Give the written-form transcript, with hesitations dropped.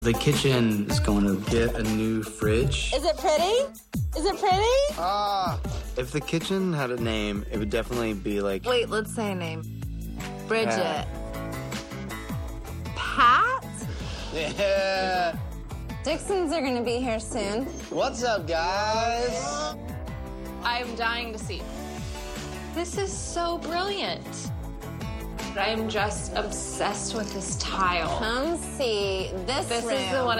The kitchen is going to get a new fridge. Is it pretty? Is it pretty? If the kitchen had a name, it would definitely be like... Wait, let's say a name. Bridget. Pat? Yeah. Dixons are gonna be here soon. What's up, guys? I'm dying to see. This is so brilliant. I'm just obsessed with this tile. Come see this room. This is the one